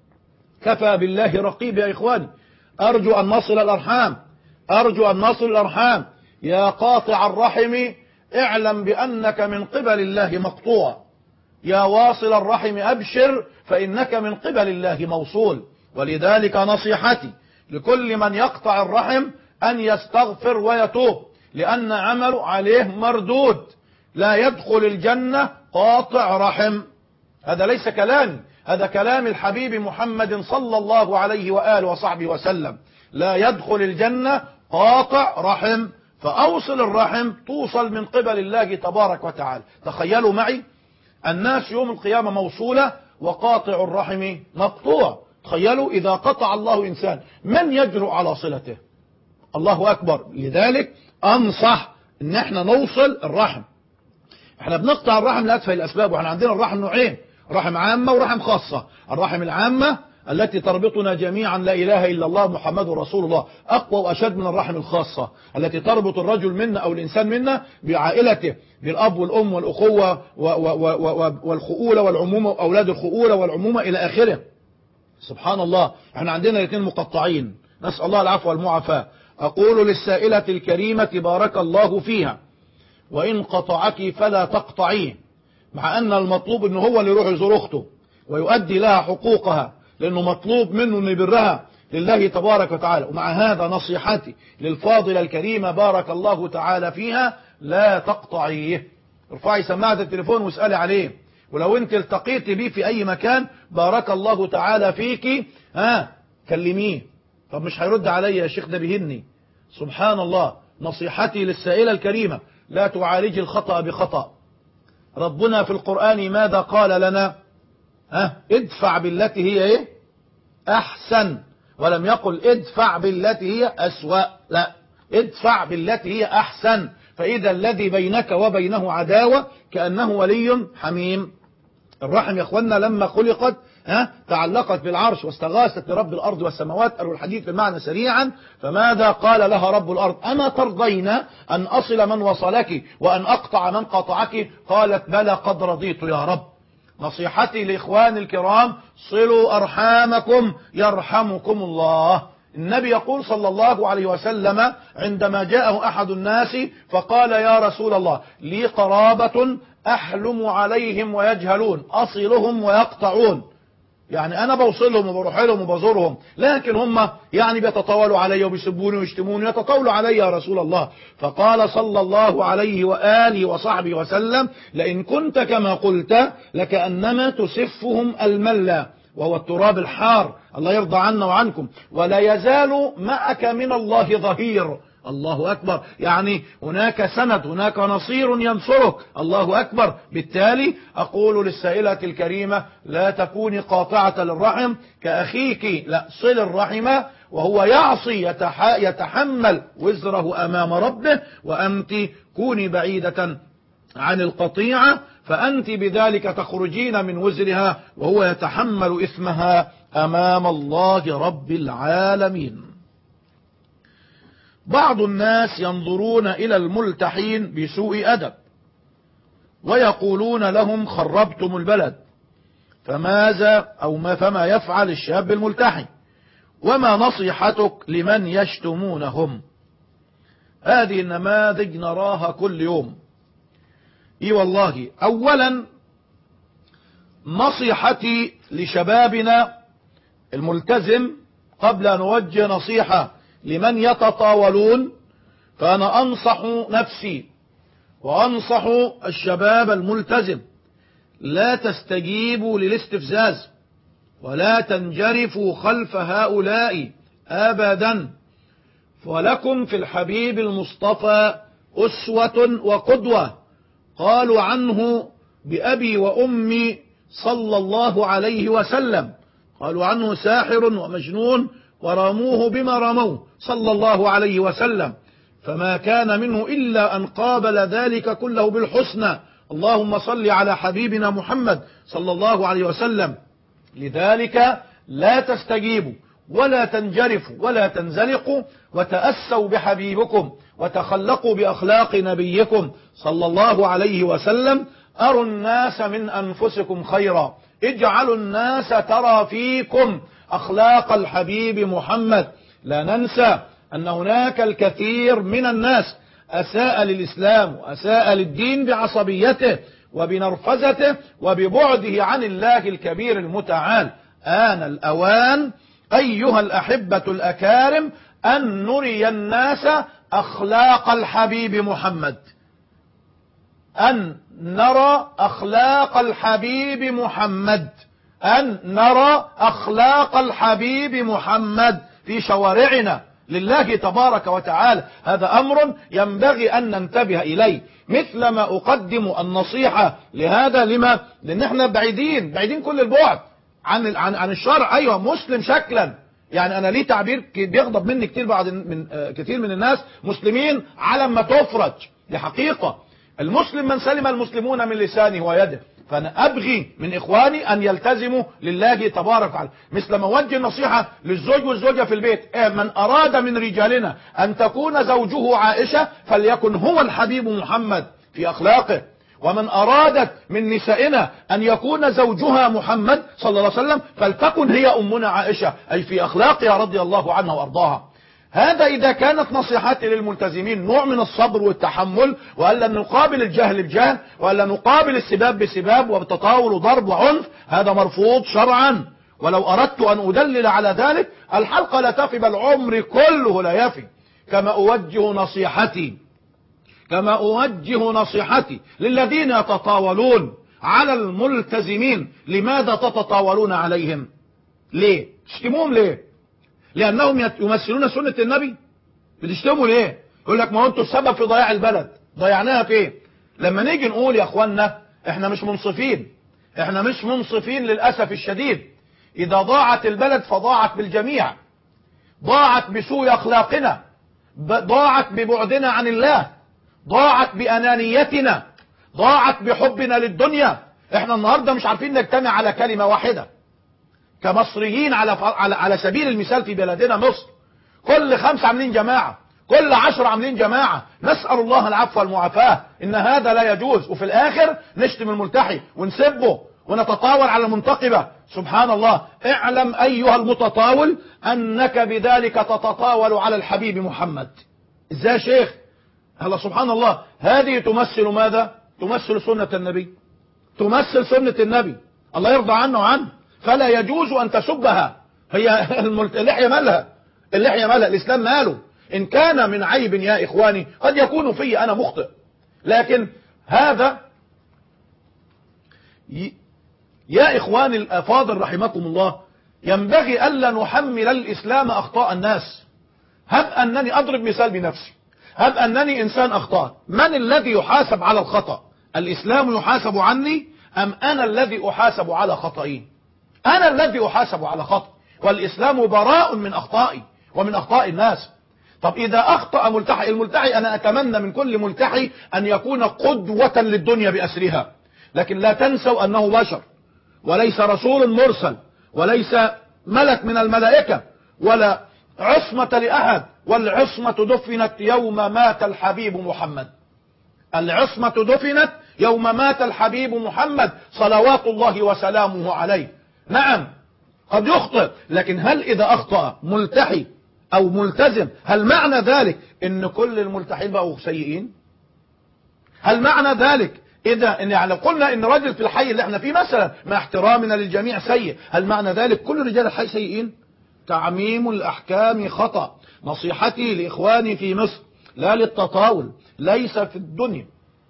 كفى بالله رقيب يا إخواني. أرجو أن نصل الأرحام، أرجو أن نصل الأرحام. يا قاطع الرحم اعلم بأنك من قبل الله مقطوع، يا واصل الرحم أبشر فإنك من قبل الله موصول. ولذلك نصيحتي لكل من يقطع الرحم أن يستغفر ويتوب، لأن عمله عليه مردود. لا يدخل الجنة قاطع رحم، هذا ليس كلامي، هذا كلام الحبيب محمد صلى الله عليه وآله وصحبه وسلم. لا يدخل الجنة قاطع رحم، فأوصل الرحم توصل من قبل الله تبارك وتعالى. تخيلوا معي الناس يوم القيامة موصولة وقاطع الرحم مقطوع. تخيلوا إذا قطع الله إنسان، من يجرؤ على صلته؟ الله أكبر. لذلك أنصح إن احنا نوصل الرحم. احنا بنقطع الرحم لأتفه الأسباب، واحنا عندنا الرحم نوعين، رحم عامة ورحم خاصة. الرحم العامة التي تربطنا جميعا لا إله إلا الله محمد رسول الله أقوى وأشد من الرحم الخاصة التي تربط الرجل منا أو الإنسان منا بعائلته، بالأب والأم والأخوة والخؤولة والعمومة وأولاد الخؤولة والعمومة إلى آخره. سبحان الله، احنا عندنا الاثنين مقطعين، نسأل الله العفو والمعافاة. أقول للسائلة الكريمة بارك الله فيها، وإن قطعك فلا تقطعيه، مع أن المطلوب أنه هو اللي يروح يزور أخته ويؤدي لها حقوقها، لأنه مطلوب منه أن يبرها لله تبارك وتعالى. ومع هذا نصيحتي للفاضلة الكريمة بارك الله تعالى فيها، لا تقطعيه، ارفعي سماعة التليفون واسألي عليه، ولو انت التقيت بيه في أي مكان بارك الله تعالى فيك ها كلميه. طب مش هيرد علي يا شيخ، ده بيهني. سبحان الله. نصيحتي للسائلة الكريمة، لا تعالج الخطأ بخطأ. ربنا في القرآن ماذا قال لنا؟ ها ادفع بالتي هي ايه احسن، ولم يقل ادفع بالتي هي اسوأ، لا، ادفع بالتي هي احسن. فاذا الذي بينك وبينه عداوة كأنه ولي حميم. الرحم يا اخوانا لما خلقت ها تعلقت بالعرش واستغاثت برب الارض والسماوات. قالوا الحديث بالمعنى سريعا، فماذا قال لها رب الارض؟ اما ترضين ان اصل من وصلك وان اقطع من قطعك؟ قالت بلى قد رضيت يا رب. نصيحتي لاخواني الكرام، صلوا ارحامكم يرحمكم الله. النبي يقول صلى الله عليه وسلم عندما جاءه احد الناس فقال يا رسول الله لي قرابة احلم عليهم ويجهلون، اصلهم ويقطعون، يعني انا بوصلهم وبروح لهم وبزورهم، لكن هم يعني بيتطاولوا علي وبيسبوني ويشتموني، يتطاولوا علي يا رسول الله. فقال صلى الله عليه وآله وصحبه وسلم لئن كنت كما قلت لكأنما تسفهم الملا، وهو التراب الحار، الله يرضى عنا وعنكم، ولا يزال معك من الله ظهير. الله أكبر، يعني هناك سند، هناك نصير ينصرك، الله أكبر. بالتالي أقول للسائلة الكريمة لا تكوني قاطعة للرحم كأخيك، لا، صل الرحم وهو يعصي يتحمل وزره أمام ربه، وأنت كوني بعيدة عن القطيعة، فأنت بذلك تخرجين من وزرها وهو يتحمل إثمها أمام الله رب العالمين. بعض الناس ينظرون إلى الملتحين بسوء أدب ويقولون لهم خربتم البلد، فماذا أو ما فما يفعل الشاب الملتحي؟ وما نصيحتك لمن يشتمونهم؟ هذه النماذج نراها كل يوم. اي والله. اولا نصيحتي لشبابنا الملتزم قبل ان اوجه نصيحة لمن يتطاولون، فانا انصح نفسي وانصح الشباب الملتزم، لا تستجيبوا للاستفزاز ولا تنجرفوا خلف هؤلاء ابدا، ولكم في الحبيب المصطفى اسوة وقدوة. قالوا عنه بأبي وأمي صلى الله عليه وسلم، قالوا عنه ساحر ومجنون ورموه بما رموه صلى الله عليه وسلم، فما كان منه إلا أن قابل ذلك كله بالحسنى. اللهم صل على حبيبنا محمد صلى الله عليه وسلم. لذلك لا تستجيبوا ولا تنجرفوا ولا تنزلقوا، وتأسوا بحبيبكم وتخلقوا بأخلاق نبيكم صلى الله عليه وسلم. أروا الناس من أنفسكم خيرا، اجعلوا الناس ترى فيكم أخلاق الحبيب محمد. لا ننسى أن هناك الكثير من الناس أساء للإسلام وأساء للدين بعصبيته وبنرفزته وببعده عن الله الكبير المتعال. آن الأوان أيها الأحبة الأكارم أن نري الناس أخلاق الحبيب محمد، أن نرى أخلاق الحبيب محمد، أن نرى أخلاق الحبيب محمد في شوارعنا لله تبارك وتعالى. هذا أمر ينبغي أن ننتبه إليه. مثلما أقدم النصيحة لهذا، لما؟ لأن احنا بعيدين بعيدين كل البعد عن عن عن الشرع. أيوة مسلم شكلا، يعني أنا ليه تعبير بيغضب مني كتير بعض من كتير من الناس، مسلمين على ما تفرج. دي حقيقة. المسلم من سلم المسلمون من لسانه ويده، فأنا أبغي من إخواني أن يلتزموا لله تبارك وتعالى، مثل ما وجه النصيحة للزوج والزوجة في البيت. من أراد من رجالنا أن تكون زوجه عائشة فليكن هو الحبيب محمد في أخلاقه، ومن أرادت من نسائنا أن يكون زوجها محمد صلى الله عليه وسلم فلتكن هي أمنا عائشة، أي في أخلاقها رضي الله عنها وأرضاها. هذا إذا كانت نصيحتي للملتزمين نوع من الصبر والتحمل، وألا نقابل الجهل بجهل، وألا نقابل السباب بسباب وبتطاول وضرب وعنف، هذا مرفوض شرعا. ولو أردت أن أدلل على ذلك الحلقة لا تفي، بل عمري كله لا يفي. كما أوجه نصيحتي كما أوجه نصيحتي للذين يتطاولون على الملتزمين، لماذا تتطاولون عليهم؟ ليه؟ تشتموهم ليه؟ لأنهم يمثلون سنة النبي؟ بتشتموا ليه؟ يقول لك ما انتوا السبب في ضياع البلد. ضيعناها في ايه؟ لما نيجي نقول يا اخوانا احنا مش منصفين، احنا مش منصفين للأسف الشديد. إذا ضاعت البلد فضاعت بالجميع، ضاعت بسوء أخلاقنا، ضاعت ببعدنا عن الله، ضاعت بأنانيتنا، ضاعت بحبنا للدنيا. احنا النهاردة مش عارفين نجتمع على كلمة واحدة كمصريين، على على على سبيل المثال في بلدنا مصر كل خمسة عاملين جماعة، كل عشرة عاملين جماعة. نسأل الله العفو والمعافاة، ان هذا لا يجوز. وفي الاخر نشتم الملتحي ونسبه ونتطاول على المنتقبة. سبحان الله. اعلم ايها المتطاول انك بذلك تتطاول على الحبيب محمد. ازاي يا شيخ؟ الله سبحان الله. هذه تمثل ماذا؟ تمثل سنة النبي، تمثل سنة النبي الله يرضى عنه وعنه، فلا يجوز أن تسبها. هي اللحية مالها؟ اللحية مالها؟ الإسلام ماله؟ إن كان من عيب يا إخواني قد يكون في أنا مخطئ، لكن هذا ي... يا إخواني الأفاضل رحمكم الله، ينبغي ألا نحمل الإسلام أخطاء الناس. هب أنني أضرب مثال بنفسي، هب أنني إنسان أخطأ، من الذي يحاسب على الخطأ؟ الإسلام يحاسب عني أم أنا الذي أحاسب على خطئي؟ أنا الذي أحاسب على خطأ، والإسلام براء من أخطائي ومن أخطاء الناس. طب إذا أخطأ ملتحي، الملتحي أنا أتمنى من كل ملتحي أن يكون قدوة للدنيا بأسرها، لكن لا تنسوا أنه بشر، وليس رسول مرسل، وليس ملك من الملائكة، ولا عصمة لأحد. والعصمة دفنت يوم مات الحبيب محمد، العصمة دفنت يوم مات الحبيب محمد صلوات الله وسلامه عليه. نعم قد يخطئ، لكن هل إذا أخطأ ملتحي أو ملتزم هل معنى ذلك إن كل الملتحين بقوا سيئين؟ هل معنى ذلك إذا إن يعني قلنا إن رجل في الحي اللي احنا فيه مثلا مع احترامنا للجميع سيء، هل معنى ذلك كل رجال الحي سيئين؟ تعميم الأحكام خطأ. نصيحتي لإخواني في مصر لا للتطاول، ليس في الدنيا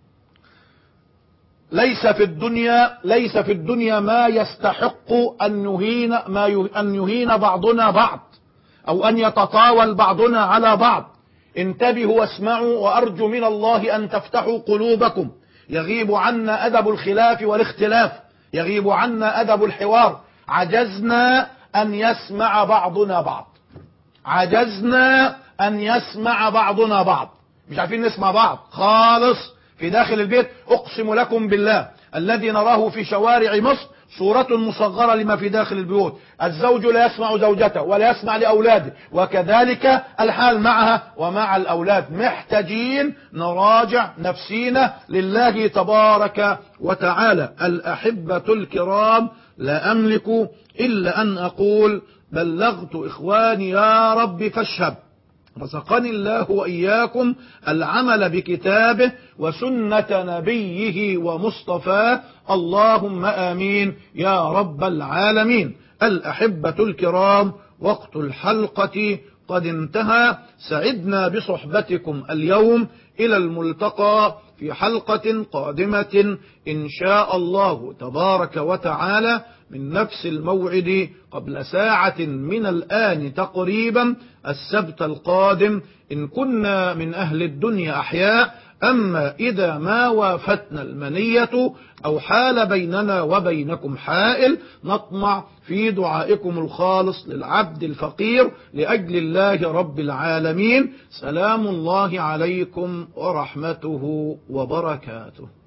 ليس في الدنيا ليس في الدنيا ما يستحق أن يهين ما ي... أن يهين بعضنا بعض، أو أن يتطاول بعضنا على بعض. انتبهوا واسمعوا، وأرجو من الله أن تفتحوا قلوبكم. يغيب عنا أدب الخلاف والاختلاف، يغيب عنا أدب الحوار. عجزنا أن يسمع بعضنا بعض، عجزنا أن يسمع بعضنا بعض، مش عارفين نسمع بعض خالص. في داخل البيت أقسم لكم بالله الذي نراه في شوارع مصر صورة مصغرة لما في داخل البيوت. الزوج لا يسمع زوجته ولا يسمع لأولاده، وكذلك الحال معها ومع الأولاد. محتاجين نراجع نفسينا لله تبارك وتعالى. الأحبة الكرام، لا أملك إلا أن أقول بلغت إخواني يا رب فاشهد. رزقني الله وإياكم العمل بكتابه وسنة نبيه ومصطفاه، اللهم آمين يا رب العالمين. الأحبة الكرام، وقت الحلقة قد انتهى. سعدنا بصحبتكم اليوم. إلى الملتقى في حلقة قادمة إن شاء الله تبارك وتعالى من نفس الموعد قبل ساعة من الآن تقريبا، السبت القادم إن كنا من أهل الدنيا أحياء. أما إذا ما وافتنا المنية أو حال بيننا وبينكم حائل، نطمع في دعائكم الخالص للعبد الفقير لأجل الله رب العالمين. سلام الله عليكم ورحمته وبركاته.